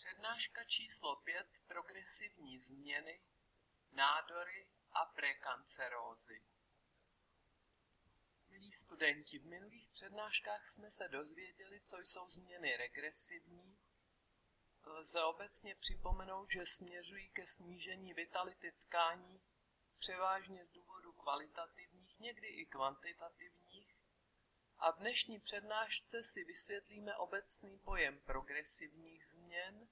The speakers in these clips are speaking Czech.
Přednáška číslo 5. Progresivní změny, nádory a prekancerózy. Milí studenti, v minulých přednáškách jsme se dozvěděli, co jsou změny regresivní. Lze obecně připomenout, že směřují ke snížení vitality tkání, převážně z důvodu kvalitativních, někdy i kvantitativních. A v dnešní přednášce si vysvětlíme obecný pojem progresivních změn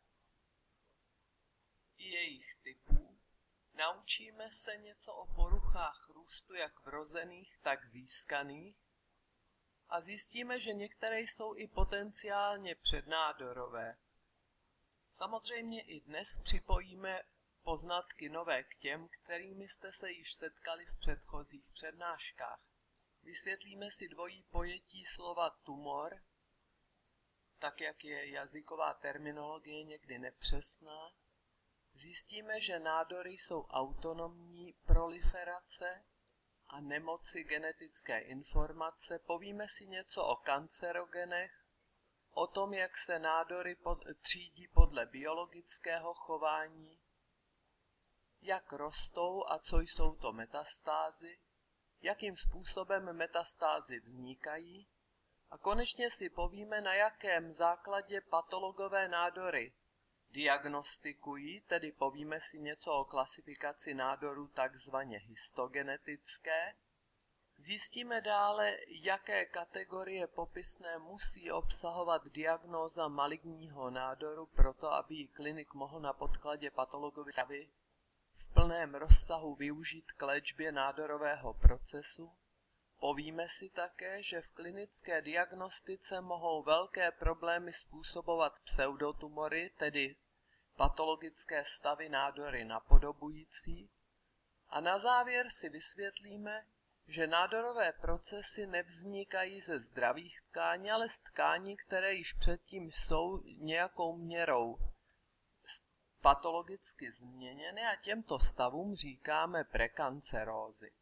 i jejich typů. Naučíme se něco o poruchách růstu jak vrozených, tak získaných a zjistíme, že některé jsou i potenciálně přednádorové. Samozřejmě i dnes připojíme poznatky nové k těm, kterými jste se již setkali v předchozích přednáškách. Vysvětlíme si dvojí pojetí slova tumor, tak jak je jazyková terminologie někdy nepřesná. Zjistíme, že nádory jsou autonomní proliferace a nemoci genetické informace. Povíme si něco o kancerogenech, o tom, jak se nádory třídí podle biologického chování, jak rostou a co jsou to metastázy, jakým způsobem metastázy vznikají a konečně si povíme, na jakém základě patologové nádory diagnostikují, tedy povíme si něco o klasifikaci nádorů takzvaně histogenetické. Zjistíme dále, jaké kategorie popisné musí obsahovat diagnóza maligního nádoru, proto aby ji klinik mohl na podkladě patologovy stavy v plném rozsahu využít k léčbě nádorového procesu. Povíme si také, že v klinické diagnostice mohou velké problémy způsobovat pseudotumory, tedy patologické stavy nádory napodobující. A na závěr si vysvětlíme, že nádorové procesy nevznikají ze zdravých tkání, ale z tkání, které již předtím jsou nějakou měrou patologicky změněny a těmto stavům říkáme prekancerózy.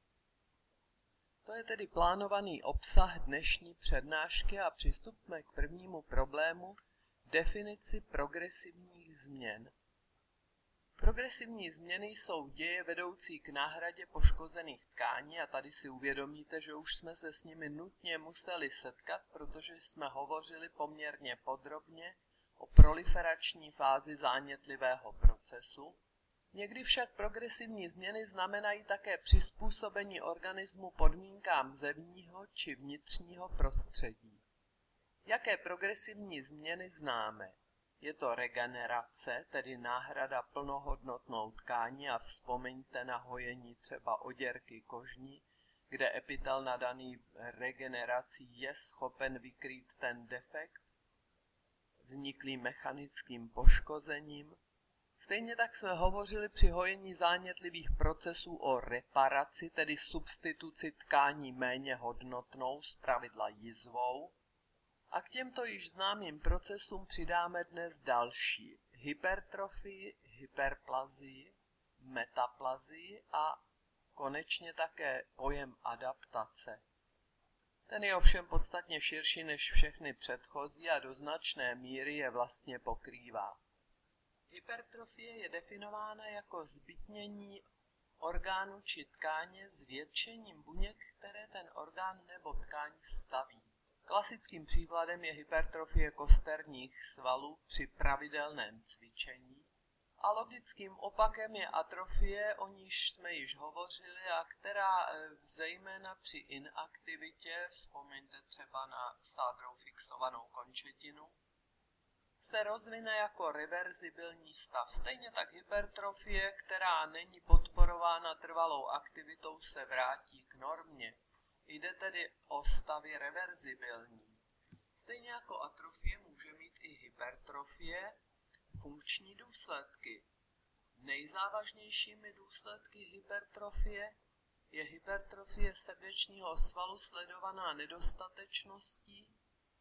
To je tedy plánovaný obsah dnešní přednášky a přistupme k prvnímu problému, definici progresivních změn. Progresivní změny jsou děje vedoucí k náhradě poškozených tkání a tady si uvědomíte, že už jsme se s nimi nutně museli setkat, protože jsme hovořili poměrně podrobně o proliferační fázi zánětlivého procesu. Někdy však progresivní změny znamenají také přizpůsobení organismu podmínkám zevního či vnitřního prostředí. Jaké progresivní změny známe? Je to regenerace, tedy náhrada plnohodnotnou tkání a vzpomeňte na hojení třeba oděrky kožní, kde epitel nadaný regenerací je schopen vykrýt ten defekt, vzniklý mechanickým poškozením. Stejně tak jsme hovořili při hojení zánětlivých procesů o reparaci, tedy substituci tkání méně hodnotnou, zpravidla jizvou. A k těmto již známým procesům přidáme dnes další: hypertrofii, hyperplazii, metaplazii a konečně také pojem adaptace. Ten je ovšem podstatně širší než všechny předchozí a do značné míry je vlastně pokrývá. Hypertrofie je definována jako zbytnění orgánu či tkáně zvětšením buněk, které ten orgán nebo tkáň staví. Klasickým příkladem je hypertrofie kosterních svalů při pravidelném cvičení a logickým opakem je atrofie, o níž jsme již hovořili a která zejména při inaktivitě, vzpomeňte třeba na sádrou fixovanou končetinu, se rozvine jako reverzibilní stav. Stejně tak hypertrofie, která není podporována trvalou aktivitou, se vrátí k normě. Jde tedy o stavy reverzibilní. Stejně jako atrofie může mít i hypertrofie funkční důsledky. Nejzávažnějšími důsledky hypertrofie je hypertrofie srdečního svalu sledovaná nedostatečností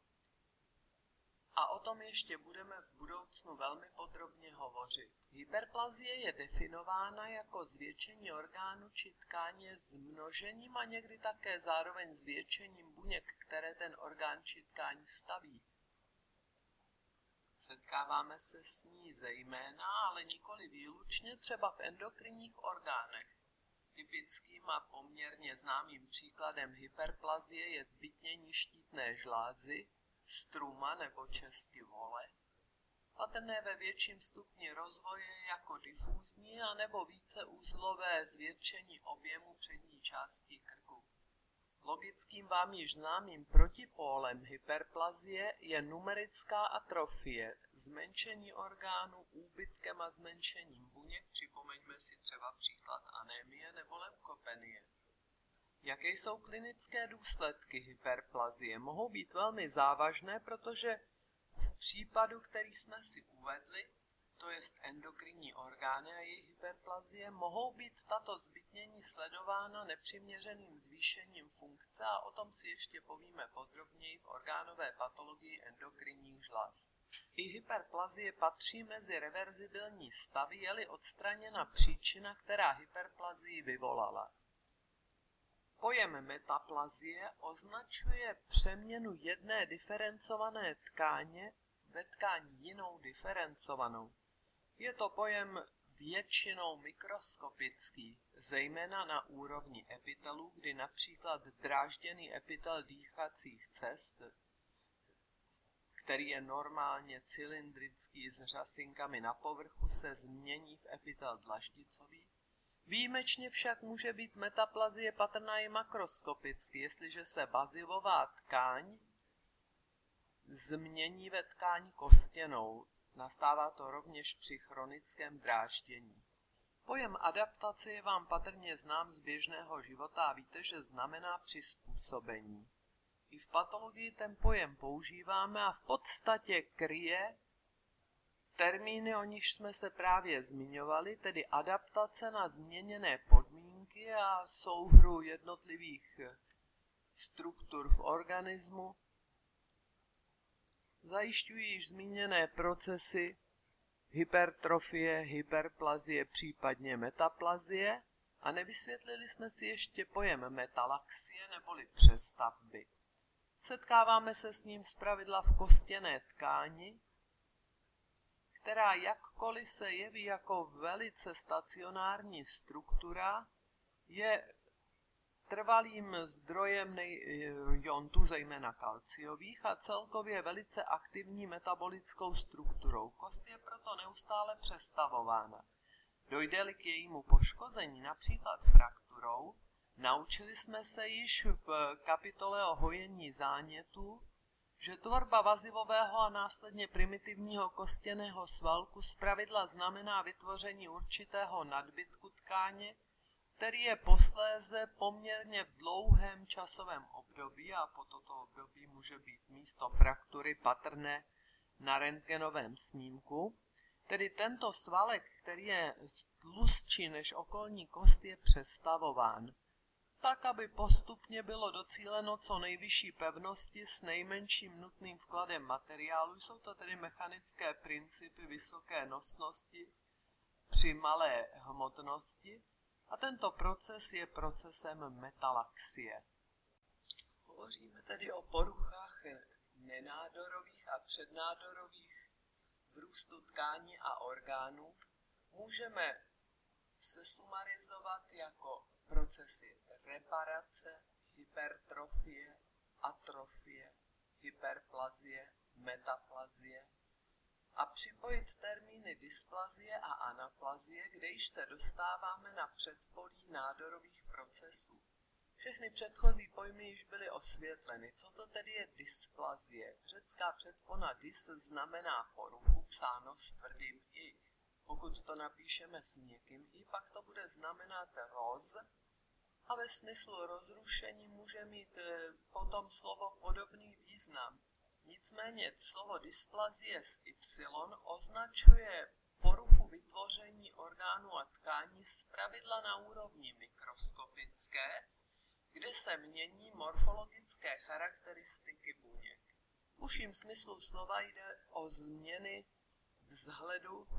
a o tom ještě budeme v budoucnu velmi podrobně hovořit. Hyperplazie je definována jako zvětšení orgánu či tkáně s množením a někdy také zároveň zvětšením buněk, které ten orgán či tkáň staví. Setkáváme se s ní zejména, ale nikoli výlučně třeba v endokrinních orgánech. Typickým a poměrně známým příkladem hyperplazie je zbytnění štítné žlázy, struma nebo česky vole, patrné ve větším stupni rozvoje jako difúzní a nebo víceúzlové zvětšení objemu přední části krku. Logickým vám již známým protipólem hyperplazie je numerická atrofie, zmenšení orgánů úbytkem a zmenšením buněk, připomeňme si třeba příklad anémie nebo leukopenie. Jaké jsou klinické důsledky hyperplazie? Mohou být velmi závažné, protože v případu, který jsme si uvedli, to jest endokrinní orgány a jejich hyperplazie, mohou být tato zbytnění sledována nepřiměřeným zvýšením funkce a o tom si ještě povíme podrobněji v orgánové patologii endokrinních žláz. I hyperplazie patří mezi reverzibilní stavy, je-li odstraněna příčina, která hyperplazii vyvolala. Pojem metaplazie označuje přeměnu jedné diferencované tkáně ve tkáň jinou diferencovanou. Je to pojem většinou mikroskopický, zejména na úrovni epitelů, kdy například drážděný epitel dýchacích cest, který je normálně cylindrický s řasinkami na povrchu, se změní v epitel dlaždicový. Výjimečně však může být metaplazie patrná i makroskopicky, jestliže se bazivová tkáň změní ve tkáň kostěnou. Nastává to rovněž při chronickém dráždění. Pojem adaptace je vám patrně znám z běžného života a víte, že znamená přizpůsobení. I v patologii ten pojem používáme a v podstatě kryje termíny, o nichž jsme se právě zmiňovali, tedy adaptace na změněné podmínky a souhru jednotlivých struktur v organismu, zajišťují již zmíněné procesy hypertrofie, hyperplazie, případně metaplazie a nevysvětlili jsme si ještě pojem metalaxie neboli přestavby. Setkáváme se s ním zpravidla v kostěné tkáni, která jakkoliv se jeví jako velice stacionární struktura, je trvalým zdrojem jontů, zejména kalciových, a celkově velice aktivní metabolickou strukturou. Kost je proto neustále přestavována. Dojde-li k jejímu poškození, například frakturou, naučili jsme se již v kapitole o hojení zánětů, že tvorba vazivového a následně primitivního kostěného svalku zpravidla znamená vytvoření určitého nadbytku tkáně, který je posléze poměrně v dlouhém časovém období, a po toto období může být místo fraktury patrné na rentgenovém snímku. Tedy tento svalek, který je tlustší než okolní kost, je přestavován, tak aby postupně bylo docíleno co nejvyšší pevnosti s nejmenším nutným vkladem materiálu. Jsou to tedy mechanické principy vysoké nosnosti při malé hmotnosti a tento proces je procesem metalaxie. Hovoříme tedy o poruchách nenádorových a přednádorových v růstu tkání a orgánů. Můžeme sesumarizovat jako procesy reparace, hypertrofie, atrofie, hyperplazie, metaplazie a připojit termíny dysplazie a anaplazie, kde již se dostáváme na předpolí nádorových procesů. Všechny předchozí pojmy již byly osvětleny. Co to tedy je dysplazie? Řecká předpona dys znamená poruchu, psáno s tvrdým i. Pokud to napíšeme s měkkým i, pak to bude znamenat roz, a ve smyslu rozrušení může mít potom slovo podobný význam. Nicméně slovo dysplazie s y označuje poruchu vytvoření orgánů a tkání zpravidla na úrovni mikroskopické, kde se mění morfologické charakteristiky buněk. V užším smyslu slova jde o změny vzhledu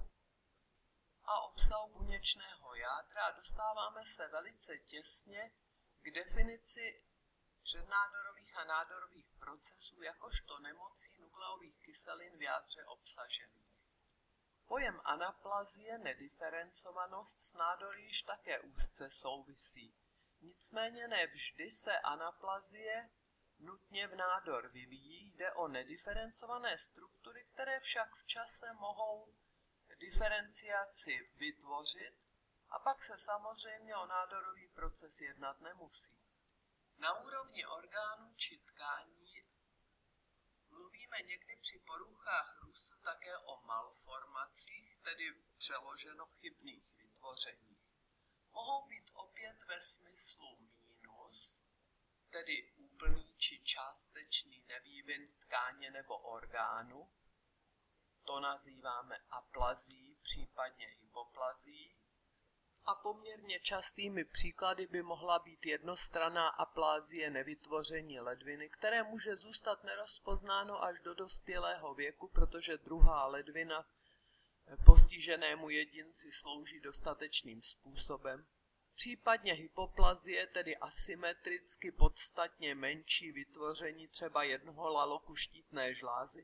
a obsahu buněčného jádra a dostáváme se velice těsně k definici přednádorových a nádorových procesů jakožto nemocí nukleových kyselin v jádře obsažených. Pojem anaplazie, nediferencovanost s nádory již také úzce souvisí. Nicméně ne vždy se anaplazie nutně v nádor vyvíjí, jde o nediferencované struktury, které však v čase mohou diferenciaci vytvořit a pak se samozřejmě o nádorový proces jednat nemusí. Na úrovni orgánů či tkání mluvíme někdy při poruchách růstu také o malformacích, tedy přeloženo chybných vytvořeních. Mohou být opět ve smyslu mínus, tedy úplný či částečný nevývin tkáně nebo orgánu. To nazýváme aplazií, případně hypoplazií. A poměrně častými příklady by mohla být jednostranná aplázie nevytvoření ledviny, které může zůstat nerozpoznáno až do dospělého věku, protože druhá ledvina postiženému jedinci slouží dostatečným způsobem. Případně hypoplazie, tedy asymetricky podstatně menší vytvoření třeba jednoho laloku štítné žlázy.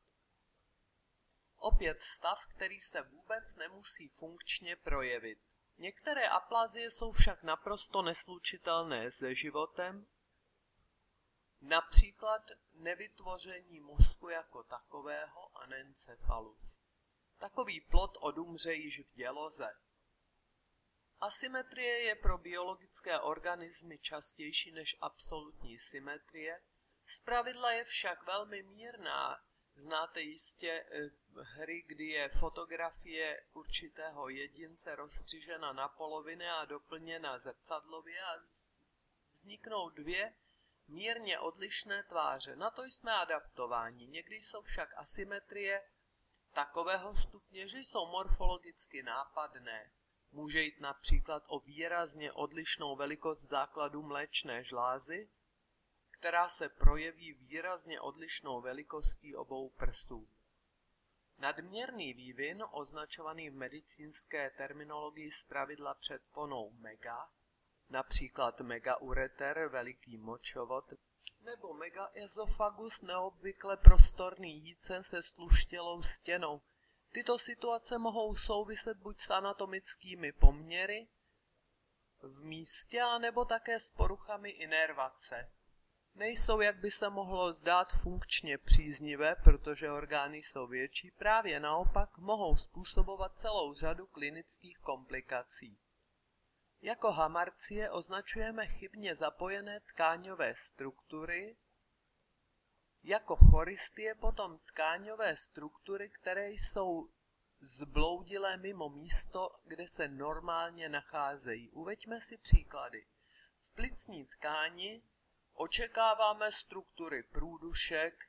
Opět stav, který se vůbec nemusí funkčně projevit. Některé aplazie jsou však naprosto neslučitelné se životem, například nevytvoření mozku jako takového anencefalus. Takový plod odumře již v děloze. Asymetrie je pro biologické organismy častější než absolutní symetrie, zpravidla je však velmi mírná. Znáte jistě hry, kdy je fotografie určitého jedince rozstřižena na poloviny a doplněna zrcadlově a vzniknou dvě mírně odlišné tváře. Na to jsme adaptováni. Někdy jsou však asymetrie takového stupně, že jsou morfologicky nápadné. Může jít například o výrazně odlišnou velikost základu mléčné žlázy, která se projeví výrazně odlišnou velikostí obou prsů. Nadměrný vývin, označovaný v medicínské terminologii zpravidla předponou mega, například megaureter, veliký močovod, nebo megaezofagus, neobvykle prostorný jícen se stluštělou stěnou. Tyto situace mohou souviset buď s anatomickými poměry v místě, anebo také s poruchami inervace. Nejsou, jak by se mohlo zdát, funkčně příznivé, protože orgány jsou větší, právě naopak mohou způsobovat celou řadu klinických komplikací. Jako hamarcie označujeme chybně zapojené tkáňové struktury, jako choristie potom tkáňové struktury, které jsou zbloudilé mimo místo, kde se normálně nacházejí. Uveďme si příklady. V plicní tkáni očekáváme struktury průdušek,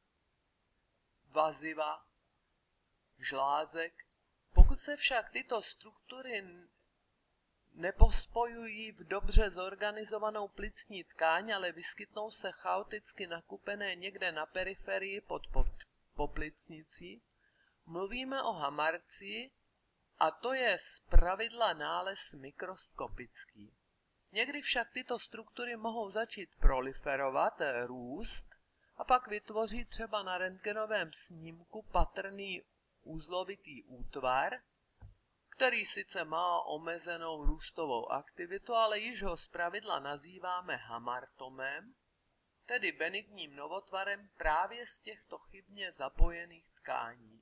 vaziva, žlázek. Pokud se však tyto struktury nepospojují v dobře zorganizovanou plicní tkáň, ale vyskytnou se chaoticky nakupené někde na periferii pod poplicnicí, mluvíme o hamarcii a to je zpravidla nález mikroskopický. Někdy však tyto struktury mohou začít proliferovat, růst a pak vytvoří třeba na rentgenovém snímku patrný uzlovitý útvar, který sice má omezenou růstovou aktivitu, ale již ho zpravidla nazýváme hamartomem, tedy benigním novotvarem právě z těchto chybně zapojených tkání.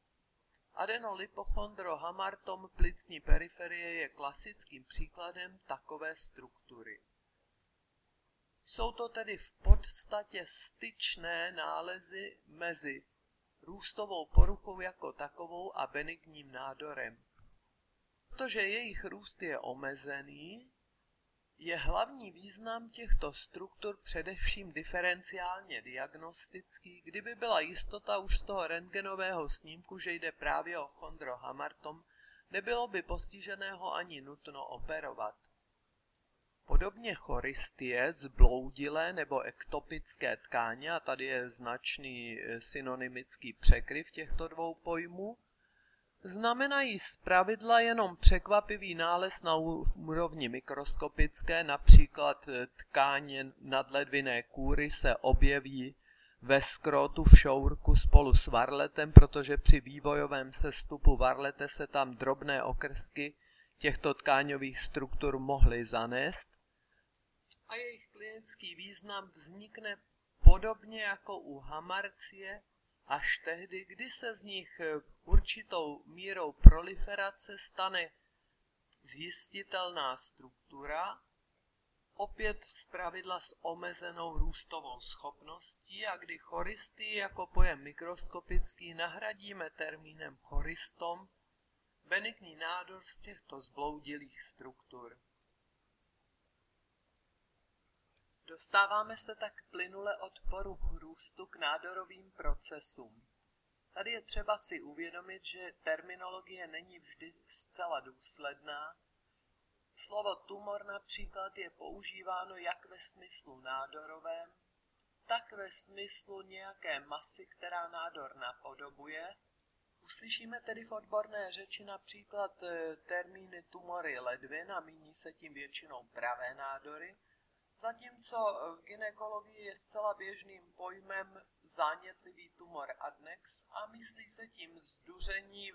Adenolipochondrohamartom plicní periferie je klasickým příkladem takové struktury. Jsou to tedy v podstatě styčné nálezy mezi růstovou poruchou jako takovou a benigním nádorem. Protože jejich růst je omezený, je hlavní význam těchto struktur především diferenciálně diagnostický, kdyby byla jistota už z toho rentgenového snímku, že jde právě o chondrohamartom, nebylo by postiženého ani nutno operovat. Podobně choristie, zbloudilé nebo ektopické tkáně, a tady je značný synonymický překryv těchto dvou pojmů, znamenají zpravidla jenom překvapivý nález na úrovni mikroskopické, například tkáně nadledvinné kůry se objeví ve skrotu v šourku spolu s varletem, protože při vývojovém sestupu varlete se tam drobné okrsky těchto tkáňových struktur mohly zanést a jejich klinický význam vznikne podobně jako u hamarcie až tehdy, kdy se z nich určitou mírou proliferace stane zjistitelná struktura, opět zpravidla s omezenou růstovou schopností, a kdy choristii jako pojem mikroskopický nahradíme termínem choristom, benigní nádor z těchto zbloudilých struktur. Dostáváme se tak plynule od poruch růstu k nádorovým procesům. Tady je třeba si uvědomit, že terminologie není vždy zcela důsledná. Slovo tumor například je používáno jak ve smyslu nádorovém, tak ve smyslu nějaké masy, která nádor napodobuje. Uslyšíme tedy v odborné řeči například termíny tumory ledvin a míní se tím většinou pravé nádory, zatímco v gynekologii je zcela běžným pojmem zánětlivý tumor adnex a myslí se tím zduření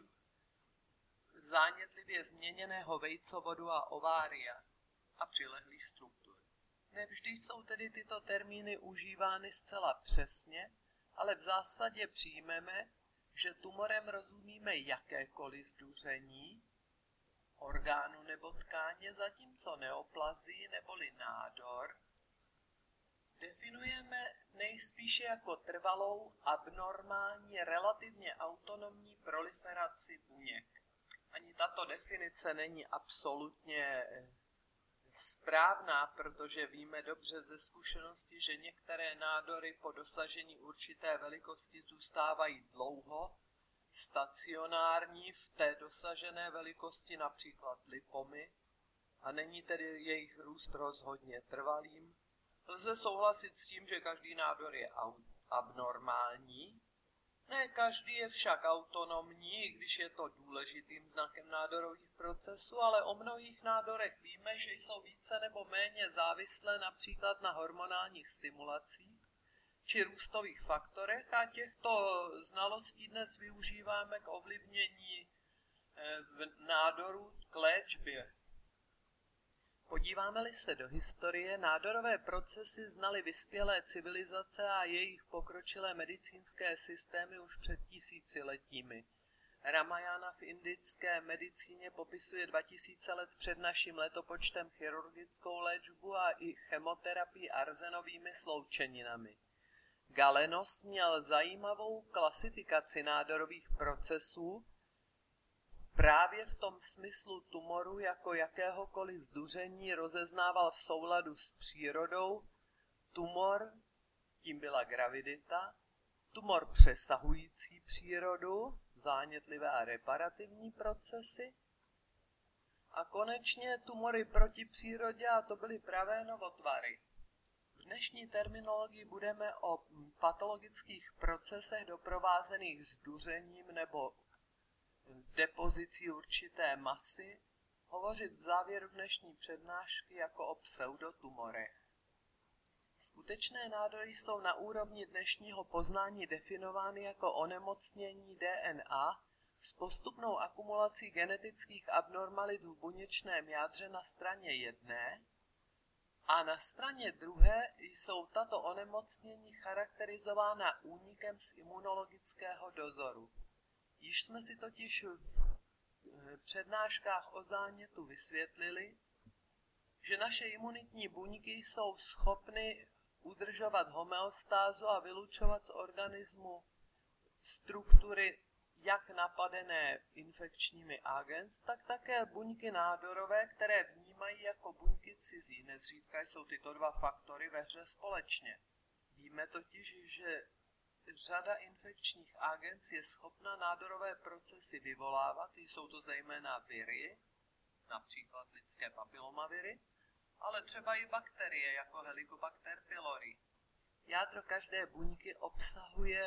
zánětlivě změněného vejcovodu a ovária a přilehlých struktur. Nevždy jsou tedy tyto termíny užívány zcela přesně, ale v zásadě přijmeme, že tumorem rozumíme jakékoliv zduření orgánu nebo tkáně, zatímco neoplazii neboli nádor definujeme nejspíše jako trvalou, abnormální, relativně autonomní proliferaci buněk. Ani tato definice není absolutně správná, protože víme dobře ze zkušenosti, že některé nádory po dosažení určité velikosti zůstávají dlouho stacionární v té dosažené velikosti, například lipomy, a není tedy jejich růst rozhodně trvalým. Lze souhlasit s tím, že každý nádor je abnormální, ne každý je však autonomní, i když je to důležitým znakem nádorových procesů, ale o mnohých nádorech víme, že jsou více nebo méně závislé například na hormonálních stimulacích či růstových faktorech, a těchto znalostí dnes využíváme k ovlivnění nádorů k léčbě. Podíváme-li se do historie, nádorové procesy znaly vyspělé civilizace a jejich pokročilé medicínské systémy už před tisíciletími. Ramayana v indické medicíně popisuje 2000 let před naším letopočtem chirurgickou léčbu a i chemoterapii arzenovými sloučeninami. Galenos měl zajímavou klasifikaci nádorových procesů, právě v tom smyslu tumoru jako jakéhokoliv zduření rozeznával v souladu s přírodou tumor, tím byla gravidita, tumor přesahující přírodu, zánětlivé a reparativní procesy, a konečně tumory proti přírodě, a to byly pravé novotvary. V dnešní terminologii budeme o patologických procesech doprovázených zduřením nebo depozicí určité masy hovořit v závěru dnešní přednášky jako o pseudotumorech. Skutečné nádory jsou na úrovni dnešního poznání definovány jako onemocnění DNA s postupnou akumulací genetických abnormalit v buněčném jádře na straně jedné, a na straně druhé jsou tato onemocnění charakterizována únikem z imunologického dozoru. Již jsme si totiž v přednáškách o zánětu vysvětlili, že naše imunitní buňky jsou schopny udržovat homeostázu a vylučovat z organismu struktury jak napadené infekčními agens, tak také buňky nádorové, které vnímají jako buňky cizí. Nezřídka jsou tyto dva faktory ve hře společně. Víme totiž, že řada infekčních agens je schopna nádorové procesy vyvolávat, jsou to zejména viry, například lidské papilomaviry, ale třeba i bakterie jako Helicobacter pylori. Jádro každé buňky obsahuje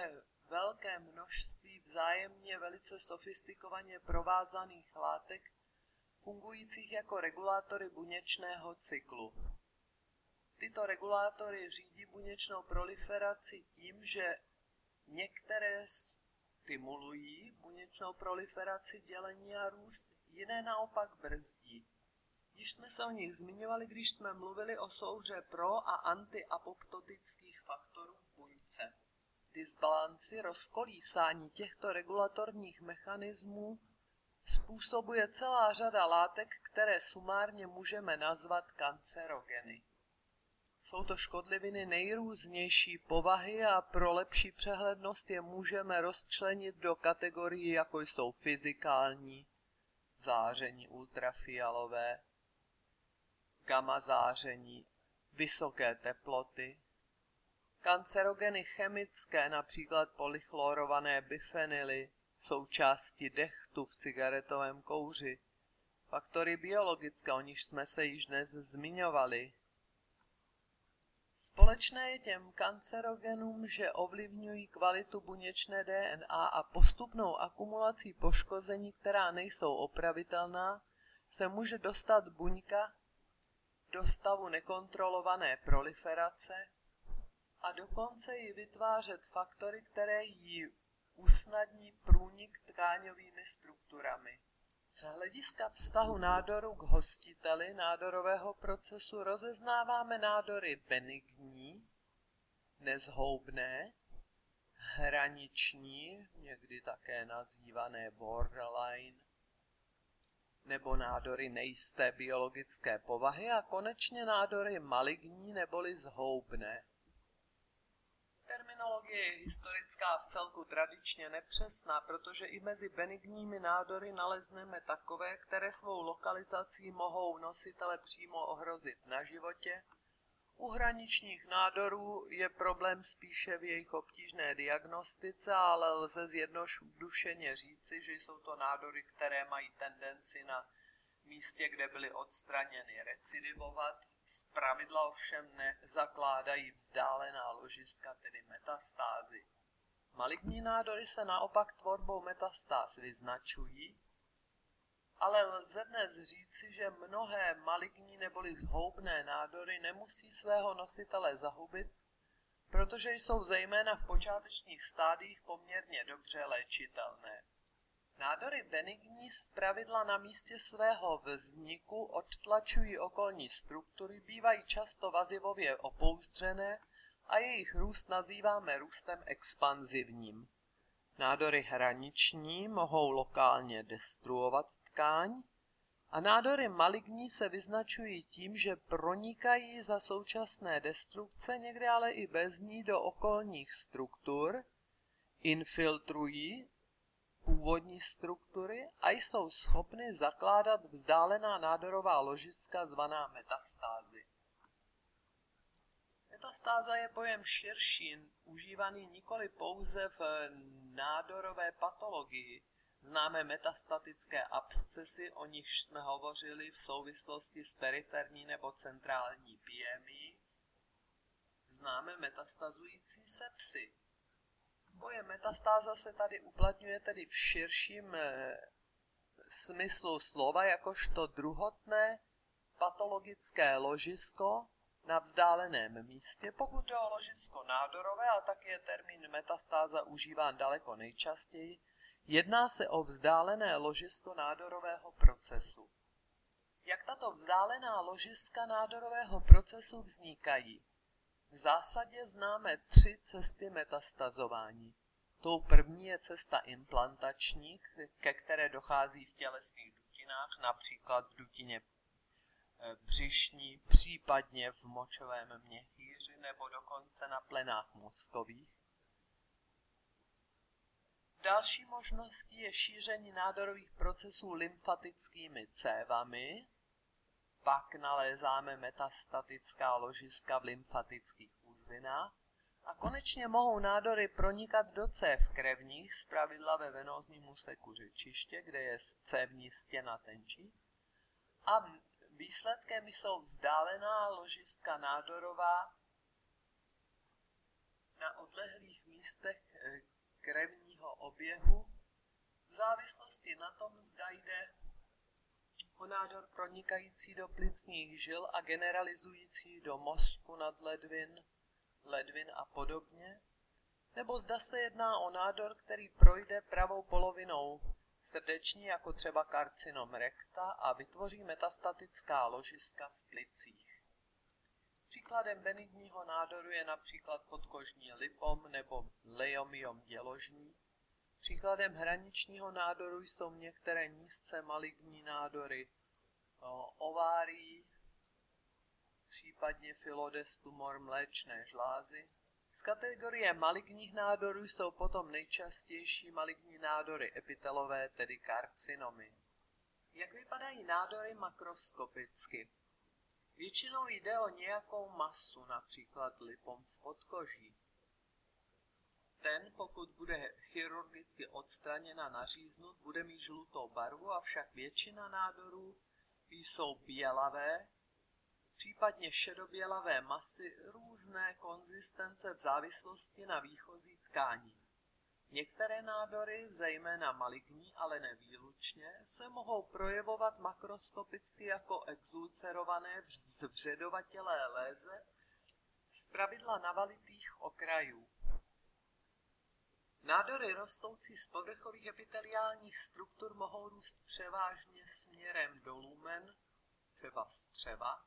velké množství vzájemně velice sofistikovaně provázaných látek, fungujících jako regulátory buněčného cyklu. Tyto regulátory řídí buněčnou proliferaci tím, že některé stimulují buněčnou proliferaci, dělení a růst, jiné naopak brzdí. Již jsme se o nich zmiňovali, když jsme mluvili o souhře pro- a antiapoptotických faktorů v buňce. Disbalanci, rozkolísání těchto regulatorních mechanismů způsobuje celá řada látek, které sumárně můžeme nazvat kancerogeny. Jsou to škodliviny nejrůznější povahy a pro lepší přehlednost je můžeme rozčlenit do kategorií, jako jsou fyzikální, záření ultrafialové, gamma záření, vysoké teploty, kancerogeny chemické, například polychlorované bifenyly, součásti dechtu v cigaretovém kouři, faktory biologické, o nichž jsme se již dnes zmiňovali. Společné je těm kancerogenům, že ovlivňují kvalitu buněčné DNA a postupnou akumulací poškození, která nejsou opravitelná, se může dostat buňka do stavu nekontrolované proliferace a dokonce i vytvářet faktory, které jí usnadní průnik tkáňovými strukturami. Z hlediska vztahu nádoru k hostiteli nádorového procesu rozeznáváme nádory benigní, nezhoubné, hraniční, někdy také nazývané borderline, nebo nádory nejisté biologické povahy a konečně nádory maligní neboli zhoubné. Terminologie je historická a vcelku tradičně nepřesná, protože i mezi benigními nádory nalezneme takové, které svou lokalizací mohou nositele přímo ohrozit na životě. U hraničních nádorů je problém spíše v jejich obtížné diagnostice, ale lze zjednodušeně říci, že jsou to nádory, které mají tendenci na místě, kde byly odstraněny, recidivovat. Zpravidla ovšem nezakládají vzdálená ložiska, tedy metastázy. Maligní nádory se naopak tvorbou metastáz vyznačují, ale lze dnes říci, že mnohé maligní neboli zhoubné nádory nemusí svého nositele zahubit, protože jsou zejména v počátečních stádiích poměrně dobře léčitelné. Nádory benigní zpravidla na místě svého vzniku odtlačují okolní struktury, bývají často vazivově opouzdřené a jejich růst nazýváme růstem expanzivním. Nádory hraniční mohou lokálně destruovat tkáň a nádory maligní se vyznačují tím, že pronikají za současné destrukce, někdy ale i bez ní, do okolních struktur, infiltrují původní struktury a jsou schopny zakládat vzdálená nádorová ložiska zvaná metastázy. Metastáza je pojem širší, užívaný nikoli pouze v nádorové patologii. Známe metastatické abscesy, o nichž jsme hovořili v souvislosti s periferní nebo centrální piemií. Známe metastazující sepsy. Pojem metastáza se tady uplatňuje tedy v širším smyslu slova, jakožto druhotné patologické ložisko na vzdáleném místě. Pokud jde o ložisko nádorové, a tak je termín metastáza užíván daleko nejčastěji, jedná se o vzdálené ložisko nádorového procesu. Jak tato vzdálená ložiska nádorového procesu vznikají? V zásadě známe 3 cesty metastazování. Tou první je cesta implantační, ke které dochází v tělesných dutinách, například v dutině břišní, případně v močovém měchýři nebo dokonce na plenách mozkových. Další možností je šíření nádorových procesů lymfatickými cévami. Pak nalézáme metastatická ložiska v lymfatických uzlinách a konečně mohou nádory pronikat do cév krevních, zpravidla ve venózním úseku řečiště, kde je cévní stěna tenčí. A výsledkem jsou vzdálená ložiska nádorová na odlehlých místech, krevního oběhu v závislosti na tom, zda jde o nádor pronikající do plicních žil a generalizující do mozku ledvin a podobně, nebo zda se jedná o nádor, který projde pravou polovinou srdeční, jako třeba karcinom rekta, a vytvoří metastatická ložiska v plicích. Příkladem benigního nádoru je například podkožní lipom nebo leiomyom děložní. Příkladem hraničního nádoru jsou některé nízce maligní nádory ovárií, případně Phyllodes tumor mléčné žlázy. Z kategorie maligních nádorů jsou potom nejčastější maligní nádory epitelové, tedy karcinomy. Jak vypadají nádory makroskopicky? Většinou jde o nějakou masu, například lipom v podkoží. Ten, pokud bude chirurgicky odstraněn a naříznut, bude mít žlutou barvu, avšak většina nádorů jsou bělavé, případně šedobělavé masy různé konzistence v závislosti na výchozí tkání. Některé nádory, zejména maligní, ale nevýlučně, se mohou projevovat makroskopicky jako exulcerované zvředovatelé léze, zpravidla navalitých okrajů. Nádory rostoucí z povrchových epiteliálních struktur mohou růst převážně směrem do lumen, třeba střeva,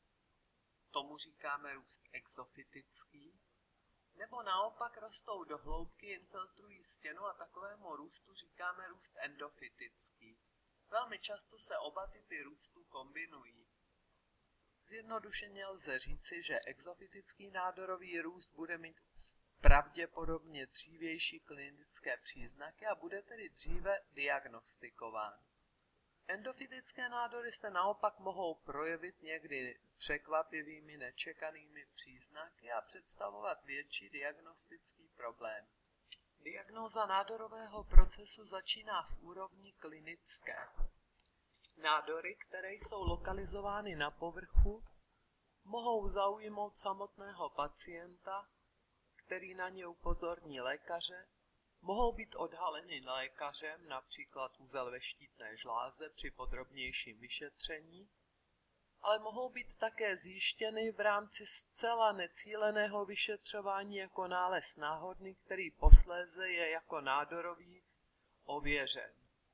tomu říkáme růst exofytický, nebo naopak rostou do hloubky, infiltrují stěnu a takovému růstu říkáme růst endofytický. Velmi často se oba typy růstu kombinují. Zjednodušeně lze říci, že exofytický nádorový růst bude mít pravděpodobně dřívější klinické příznaky a bude tedy dříve diagnostikován. Endofytické nádory se naopak mohou projevit někdy překvapivými, nečekanými příznaky a představovat větší diagnostický problém. Diagnóza nádorového procesu začíná v úrovni klinické. Nádory, které jsou lokalizovány na povrchu, mohou zaujmout samotného pacienta, který na ně upozorní lékaře, mohou být odhaleny lékařem, například úzel ve štítné žláze při podrobnějším vyšetření, ale mohou být také zjištěny v rámci zcela necíleného vyšetřování jako nález náhodný, který posléze je jako nádorový ověřen.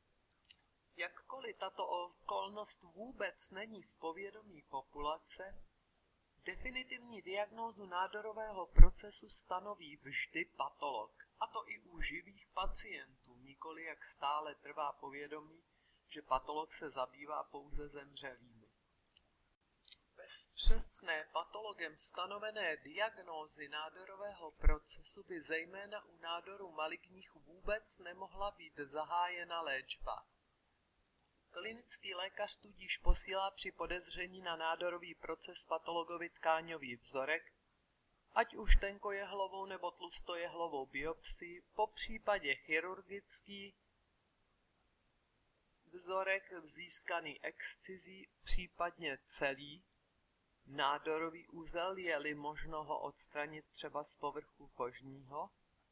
Jakkoliv tato okolnost vůbec není v povědomí populace, definitivní diagnózu nádorového procesu stanoví vždy patolog, a to i u živých pacientů, nikoli jak stále trvá povědomí, že patolog se zabývá pouze zemřelými. Bez přesné patologem stanovené diagnózy nádorového procesu by zejména u nádorů maligních vůbec nemohla být zahájena léčba. Klinický lékař tudíž posílá při podezření na nádorový proces patologovi tkáňový vzorek, ať už tenkojehlovou nebo tlustojehlovou biopsii, popřípadě chirurgický vzorek získaný excizí, případně celý nádorový úzel, je-li možno ho odstranit třeba z povrchu kožního.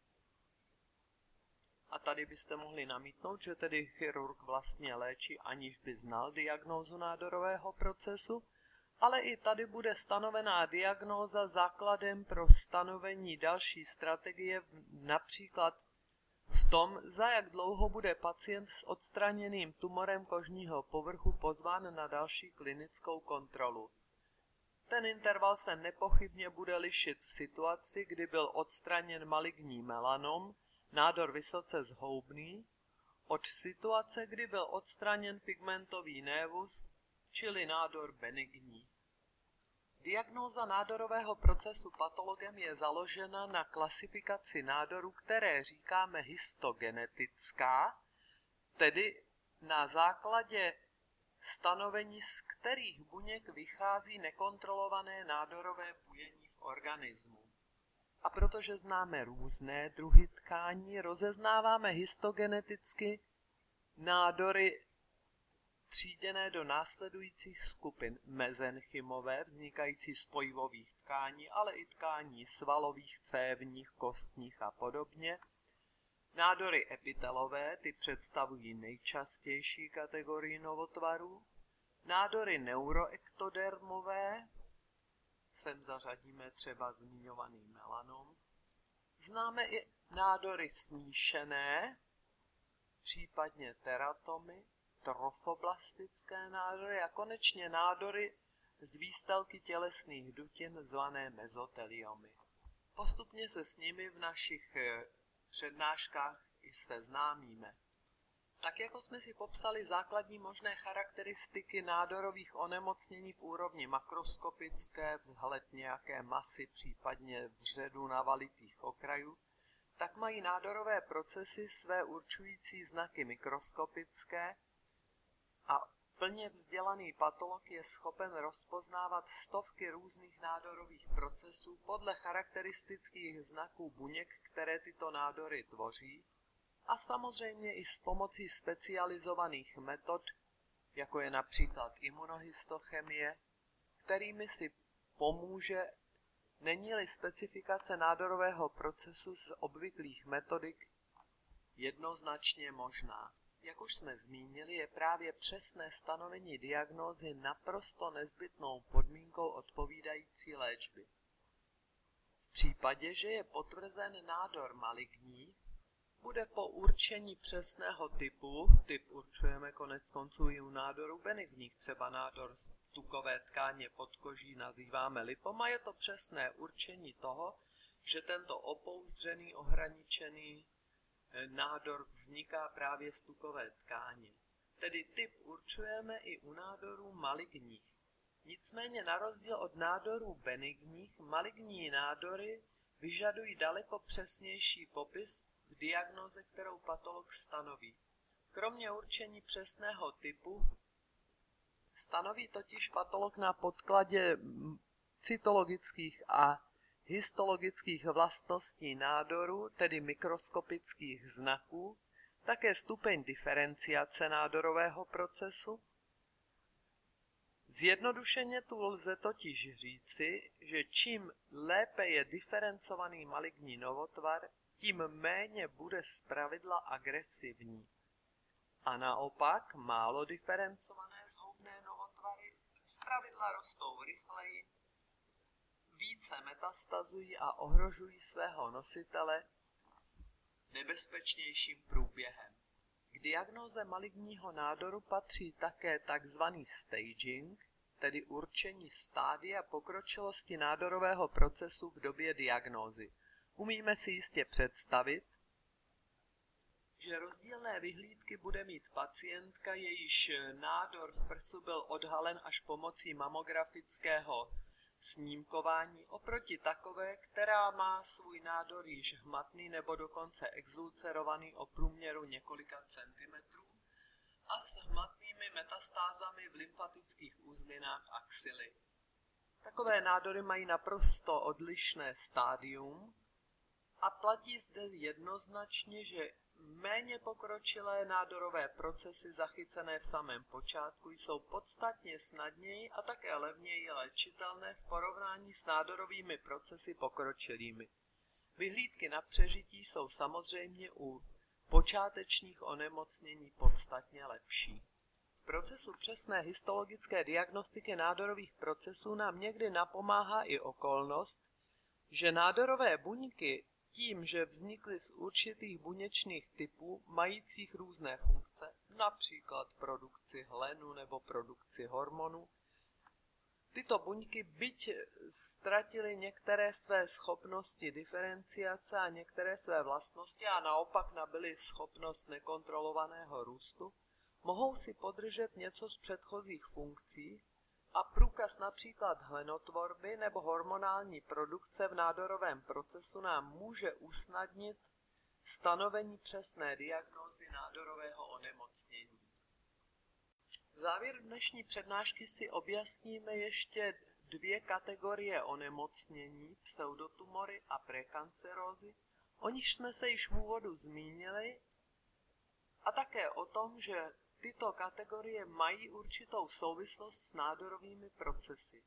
A tady byste mohli namítnout, že tedy chirurg vlastně léčí, aniž by znal diagnózu nádorového procesu, ale i tady bude stanovená diagnóza základem pro stanovení další strategie, například v tom, za jak dlouho bude pacient s odstraněným tumorem kožního povrchu pozván na další klinickou kontrolu. Ten interval se nepochybně bude lišit v situaci, kdy byl odstraněn maligní melanom, nádor vysoce zhoubný, od situace, kdy byl odstraněn pigmentový névus, čili nádor benigní. Diagnóza nádorového procesu patologem je založena na klasifikaci nádorů, které říkáme histogenetická, tedy na základě stanovení, z kterých buněk vychází nekontrolované nádorové bujení v organismu. A protože známe různé druhy tkání, rozeznáváme histogeneticky nádory tříděné do následujících skupin: mezenchymové, vznikající z pojivových tkání, ale i tkání svalových, cévních, kostních a podobně; Nádory epitelové, ty představují nejčastější kategorii novotvarů. Nádory neuroektodermové, sem zařadíme třeba zmiňovaný melanom. Známe i nádory smíšené, případně teratomy, trofoblastické nádory a konečně nádory z výstelky tělesných dutin zvané mezoteliomy. Postupně se s nimi v našich přednáškách i seznámíme. Tak jako jsme si popsali základní možné charakteristiky nádorových onemocnění v úrovni makroskopické, vzhled nějaké masy, případně vředu navalitých okrajů, tak mají nádorové procesy své určující znaky mikroskopické a plně vzdělaný patolog je schopen rozpoznávat stovky různých nádorových procesů podle charakteristických znaků buněk, které tyto nádory tvoří, a samozřejmě i s pomocí specializovaných metod, jako je například imunohistochemie, kterými si pomůže, není-li specifikace nádorového procesu z obvyklých metodik jednoznačně možná. Jak už jsme zmínili, je právě přesné stanovení diagnózy naprosto nezbytnou podmínkou odpovídající léčby. V případě, že je potvrzen nádor maligní, bude po určení přesného typ určujeme konec konců i u nádorů benigních, třeba nádor z tukové tkáně podkoží nazýváme lipoma, je to přesné určení toho, že tento opouzdřený, ohraničený nádor vzniká právě z tukové tkáně. Tedy typ určujeme i u nádorů maligních. Nicméně na rozdíl od nádorů benigních, maligní nádory vyžadují daleko přesnější popis v diagnoze, kterou patolog stanoví. Kromě určení přesného typu stanoví totiž patolog na podkladě cytologických a histologických vlastností nádoru, tedy mikroskopických znaků, také stupeň diferenciace nádorového procesu. Zjednodušeně tu lze totiž říci, že čím lépe je diferencovaný maligní novotvar, tím méně bude zpravidla agresivní. A naopak málo diferencované zhoubné novotvary zpravidla rostou rychleji, více metastazují a ohrožují svého nositele nebezpečnějším průběhem. K diagnóze maligního nádoru patří také tzv. Staging, tedy určení stádia pokročilosti nádorového procesu v době diagnózy. Umíme si jistě představit, že rozdílné vyhlídky bude mít pacientka, jejíž nádor v prsu byl odhalen až pomocí mamografického snímkování, oproti takové, která má svůj nádor již hmatný nebo dokonce exulcerovaný o průměru několika centimetrů a s hmatnými metastázami v lymfatických uzlinách axily. Takové nádory mají naprosto odlišné stádium a platí zde jednoznačně, že méně pokročilé nádorové procesy zachycené v samém počátku jsou podstatně snadněji a také levněji léčitelné v porovnání s nádorovými procesy pokročilými. Vyhlídky na přežití jsou samozřejmě u počátečních onemocnění podstatně lepší. V procesu přesné histologické diagnostiky nádorových procesů nám někdy napomáhá i okolnost, že nádorové buňky tím, že vznikly z určitých buněčných typů majících různé funkce, například produkci hlenu nebo produkci hormonů, tyto buňky byť ztratily některé své schopnosti diferenciace a některé své vlastnosti a naopak nabyly schopnost nekontrolovaného růstu, mohou si podržet něco z předchozích funkcí a průkaz například hlenotvorby nebo hormonální produkce v nádorovém procesu nám může usnadnit stanovení přesné diagnózy nádorového onemocnění. V závěru dnešní přednášky si objasníme ještě dvě kategorie onemocnění, pseudotumory a prekancerózy, o nichž jsme se již v úvodu zmínili, a také o tom, že tyto kategorie mají určitou souvislost s nádorovými procesy.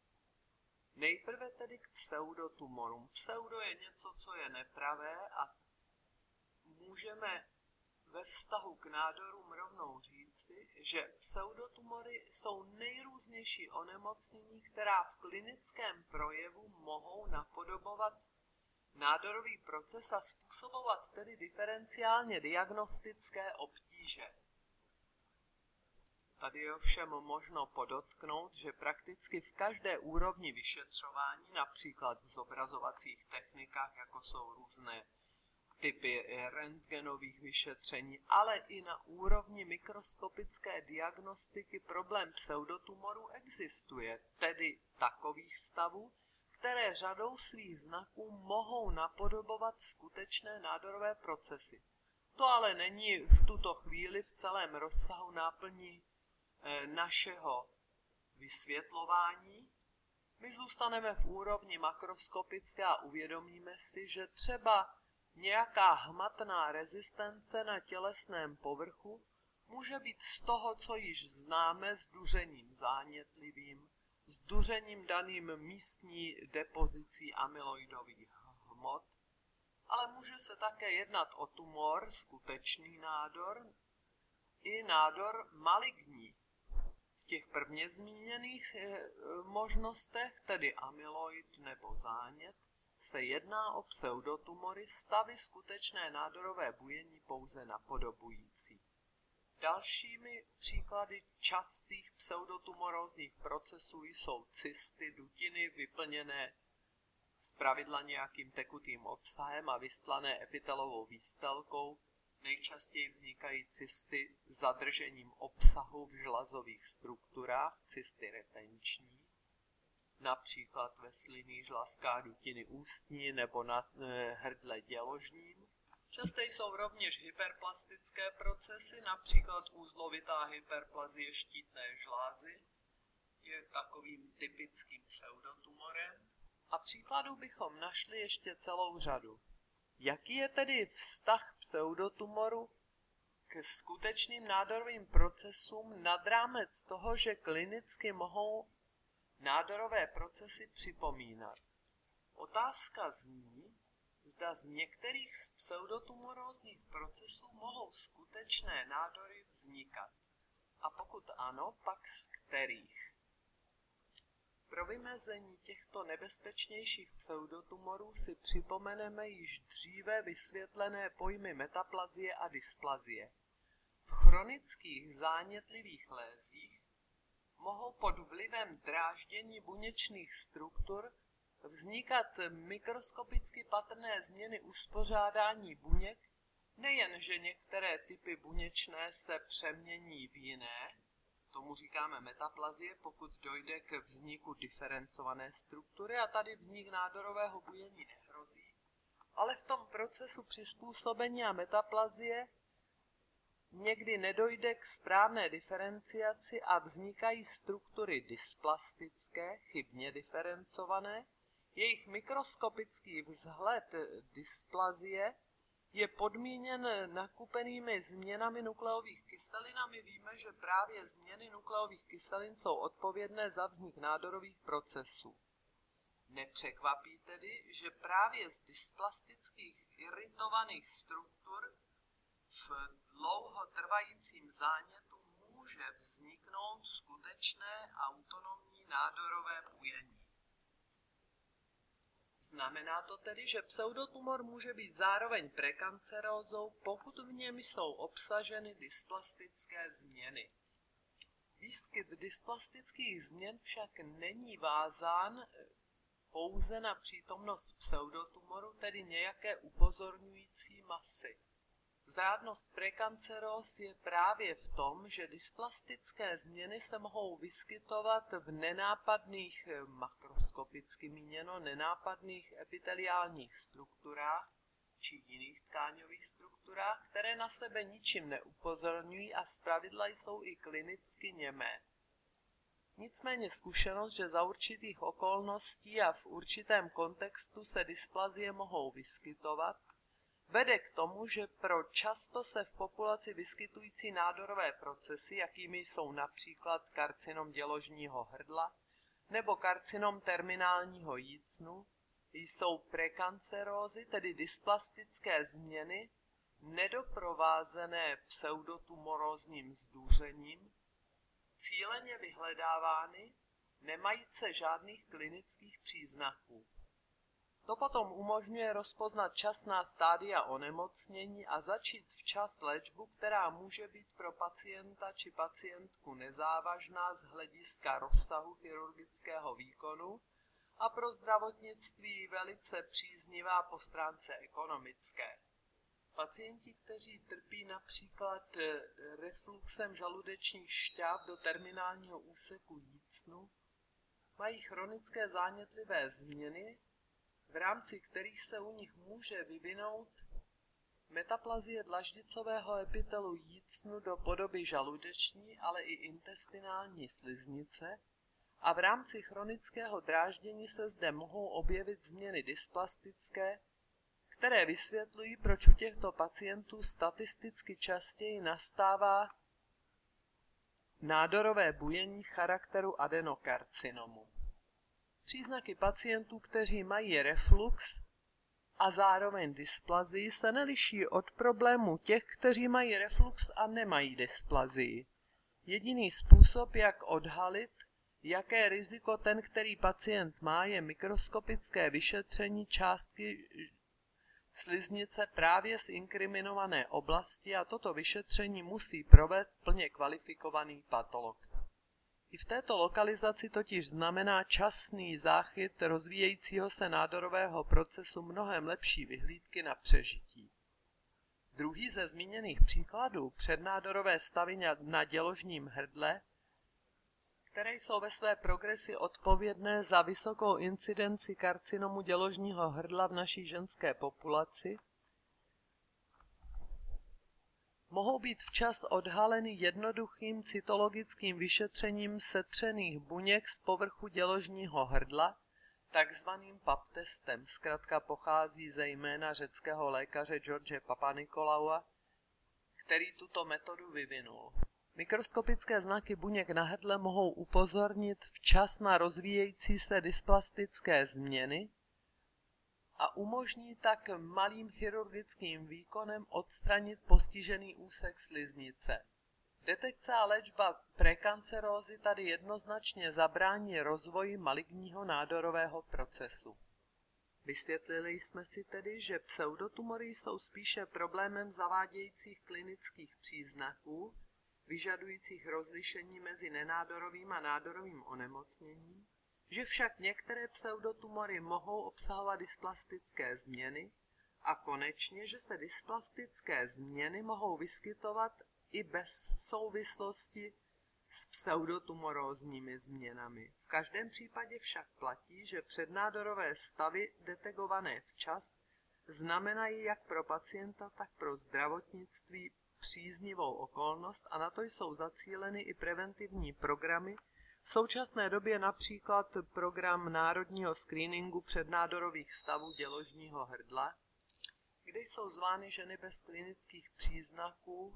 Nejprve tedy k pseudotumorům. Pseudo je něco, co je nepravé a můžeme ve vztahu k nádorům rovnou říci, že pseudotumory jsou nejrůznější onemocnění, která v klinickém projevu mohou napodobovat nádorový proces a způsobovat tedy diferenciálně diagnostické obtíže. Tady je ovšem možno podotknout, že prakticky v každé úrovni vyšetřování, například v zobrazovacích technikách, jako jsou různé typy rentgenových vyšetření, ale i na úrovni mikroskopické diagnostiky problém pseudotumoru existuje, tedy takových stavů, které řadou svých znaků mohou napodobovat skutečné nádorové procesy. To ale není v tuto chvíli v celém rozsahu náplní našeho vysvětlování. My zůstaneme v úrovni makroskopické a uvědomíme si, že třeba nějaká hmatná rezistence na tělesném povrchu může být z toho, co již známe, zduřením zánětlivým, zduřením daným místní depozicí amyloidových hmot, ale může se také jednat o tumor, skutečný nádor, i nádor maligní. V těch prvně zmíněných možnostech, tedy amyloid nebo zánět, se jedná o pseudotumory, stavy skutečné nádorové bujení pouze napodobující. Dalšími příklady častých pseudotumorózních procesů jsou cysty, dutiny vyplněné zpravidla nějakým tekutým obsahem a vystlané epitelovou výstelkou. Nejčastěji vznikají cysty zadržením obsahu v žlazových strukturách, cysty retenční, například ve slinných žlazkách dutiny ústní nebo na hrdle děložním. Časté jsou rovněž hyperplastické procesy, například uzlovitá hyperplazie štítné žlázy je takovým typickým pseudotumorem. A příkladů bychom našli ještě celou řadu. Jaký je tedy vztah pseudotumoru k skutečným nádorovým procesům nad rámec toho, že klinicky mohou nádorové procesy připomínat? Otázka zní, zda z některých z pseudotumorózních procesů mohou skutečné nádory vznikat. A pokud ano, pak z kterých? Pro vymezení těchto nebezpečnějších pseudotumorů si připomeneme již dříve vysvětlené pojmy metaplazie a dysplazie. V chronických zánětlivých lézích mohou pod vlivem dráždění buněčných struktur vznikat mikroskopicky patrné změny uspořádání buněk, nejenže některé typy buněčné se přemění v jiné, tomu říkáme metaplazie, pokud dojde k vzniku diferencované struktury a tady vznik nádorového bujení nehrozí, ale v tom procesu přizpůsobení a metaplazie někdy nedojde k správné diferenciaci a vznikají struktury dysplastické, chybně diferencované. Jejich mikroskopický vzhled dysplazie je podmíněn nakupenými změnami nukleových kyselin a my víme, že právě změny nukleových kyselin jsou odpovědné za vznik nádorových procesů. Nepřekvapí tedy, že právě z dysplastických iritovaných struktur v dlouhotrvajícím zánětu může vzniknout skutečné autonomní nádorové bujení. Znamená to tedy, že pseudotumor může být zároveň prekancerózou, pokud v něm jsou obsaženy dysplastické změny. Výskyt dysplastických změn však není vázán pouze na přítomnost pseudotumoru, tedy nějaké upozorňující masy. Zrádnost prekanceróz je právě v tom, že dysplastické změny se mohou vyskytovat v nenápadných, makroskopicky míněno, nenápadných epiteliálních strukturách či jiných tkáňových strukturách, které na sebe ničím neupozorňují a zpravidla jsou i klinicky němé. Nicméně zkušenost, že za určitých okolností a v určitém kontextu se dysplazie mohou vyskytovat, vede k tomu, že pro často se v populaci vyskytující nádorové procesy, jakými jsou například karcinom děložního hrdla nebo karcinom terminálního jícnu, jsou prekancerózy, tedy dysplastické změny, nedoprovázené pseudotumorózním zdůřením, cíleně vyhledávány, nemajíce žádných klinických příznaků. To potom umožňuje rozpoznat časná stádia onemocnění a začít včas léčbu, která může být pro pacienta či pacientku nezávažná z hlediska rozsahu chirurgického výkonu a pro zdravotnictví velice příznivá po stránce ekonomické. Pacienti, kteří trpí například refluxem žaludečních šťáv do terminálního úseku jícnu, mají chronické zánětlivé změny, v rámci kterých se u nich může vyvinout metaplazie dlaždicového epitelu jícnu do podoby žaludeční, ale i intestinální sliznice, a v rámci chronického dráždění se zde mohou objevit změny dysplastické, které vysvětlují, proč u těchto pacientů statisticky častěji nastává nádorové bujení charakteru adenokarcinomu. Příznaky pacientů, kteří mají reflux a zároveň dysplazii, se neliší od problémů těch, kteří mají reflux a nemají dysplazii. Jediný způsob, jak odhalit, jaké riziko ten, který pacient má, je mikroskopické vyšetření částky sliznice právě z inkriminované oblasti, a toto vyšetření musí provést plně kvalifikovaný patolog. I v této lokalizaci totiž znamená časný záchyt rozvíjejícího se nádorového procesu mnohem lepší vyhlídky na přežití. Druhý ze zmíněných příkladů, přednádorové stavy na děložním hrdle, které jsou ve své progresi odpovědné za vysokou incidenci karcinomu děložního hrdla v naší ženské populaci, mohou být včas odhaleny jednoduchým cytologickým vyšetřením setřených buněk z povrchu děložního hrdla, takzvaným pap testem. Zkratka pochází ze jména řeckého lékaře George Papanikolaua, který tuto metodu vyvinul. Mikroskopické znaky buněk na hrdle mohou upozornit včas na rozvíjející se dysplastické změny a umožní tak malým chirurgickým výkonem odstranit postižený úsek sliznice. Detekce a léčba prekancerózy tady jednoznačně zabrání rozvoji maligního nádorového procesu. Vysvětlili jsme si tedy, že pseudotumory jsou spíše problémem zavádějících klinických příznaků, vyžadujících rozlišení mezi nenádorovým a nádorovým onemocněním, že však některé pseudotumory mohou obsahovat dysplastické změny a konečně, že se dysplastické změny mohou vyskytovat i bez souvislosti s pseudotumorózními změnami. V každém případě však platí, že přednádorové stavy detekované včas znamenají jak pro pacienta, tak pro zdravotnictví příznivou okolnost a na to jsou zacíleny i preventivní programy, v současné době například program národního screeningu přednádorových stavů děložního hrdla, kde jsou zvány ženy bez klinických příznaků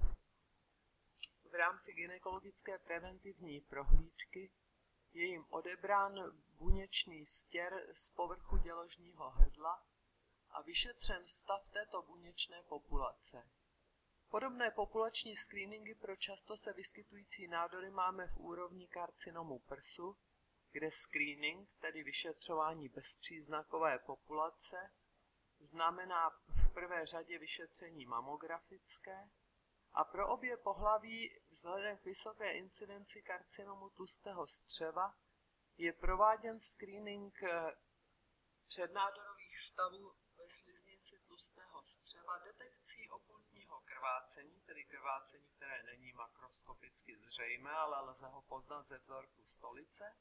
v rámci gynekologické preventivní prohlídky, je jim odebrán buněčný stěr z povrchu děložního hrdla a vyšetřen stav této buněčné populace. Podobné populační screeningy pro často se vyskytující nádory máme v úrovni karcinomu prsu, kde screening, tedy vyšetřování bezpříznakové populace, znamená v prvé řadě vyšetření mamografické a pro obě pohlaví vzhledem k vysoké incidenci karcinomu tlustého střeva je prováděn screening přednádorových stavů ve sliznici tlustého střeva detekcí okultního krvácení, tedy krvácení, které není makroskopicky zřejmé, ale lze ho poznat ze vzorku stolice.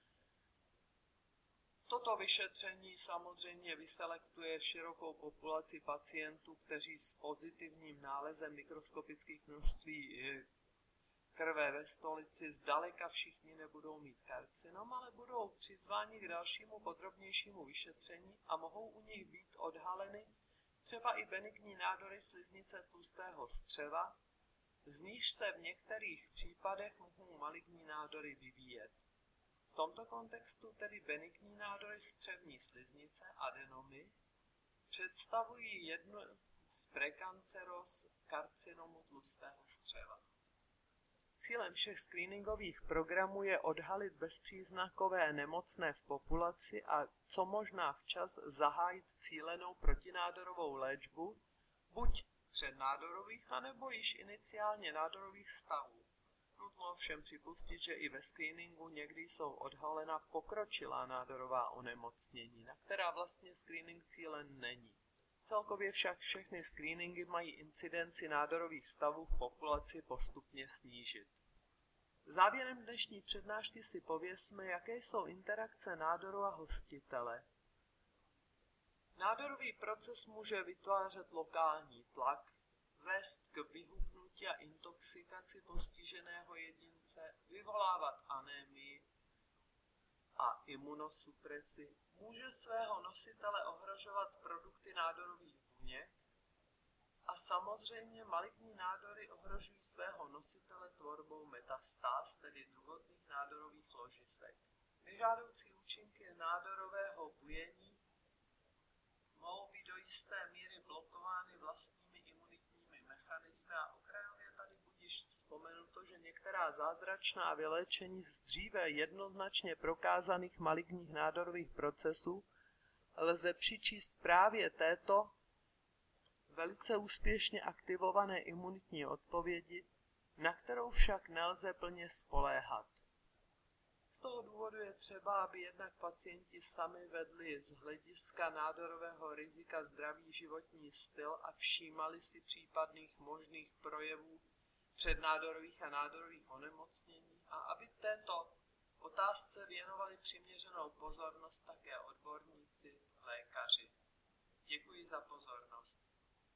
Toto vyšetření samozřejmě vyselektuje širokou populaci pacientů, kteří s pozitivním nálezem mikroskopických množství krve ve stolici zdaleka všichni nebudou mít karcinom, ale budou přizváni k dalšímu podrobnějšímu vyšetření a mohou u nich být odhaleny třeba i benigní nádory sliznice tlustého střeva, z níž se v některých případech mohou maligní nádory vyvíjet. V tomto kontextu tedy benigní nádory střevní sliznice, adenomy, představují jednu z prekanceróz karcinomu tlustého střeva. Cílem všech screeningových programů je odhalit bezpříznakové nemocné v populaci a co možná včas zahájit cílenou protinádorovou léčbu, buď přednádorových, anebo již iniciálně nádorových stavů. Nutno ovšem připustit, že i ve screeningu někdy jsou odhalena pokročilá nádorová onemocnění, na která vlastně screening cílen není. Celkově však všechny screeningy mají incidenci nádorových stavů v populaci postupně snížit. Závěrem dnešní přednášky si pověsme, jaké jsou interakce nádoru a hostitele. Nádorový proces může vytvářet lokální tlak, vést k vyhubnutí a intoxikaci postiženého jedince, vyvolávat anémii a imunosupresi, může svého nositele ohrožovat produkty nádorových buněk a samozřejmě maligní nádory ohrožují svého nositele tvorbou metastáz, tedy druhotných nádorových ložisek. Nežádoucí účinky nádorového bujení mohou být do jisté míry blokovány vlastními imunitními mechanismy a okrajově tady budiž vzpomenuto, že některá zázračná vyléčení z dříve jednoznačně prokázaných maligních nádorových procesů lze přičíst právě této velice úspěšně aktivované imunitní odpovědi, na kterou však nelze plně spoléhat. Z toho důvodu je třeba, aby jednak pacienti sami vedli z hlediska nádorového rizika zdravý životní styl a všímali si případných možných projevů přednádorových a nádorových onemocnění a aby této otázce věnovali přiměřenou pozornost také odborníci, lékaři. Děkuji za pozornost.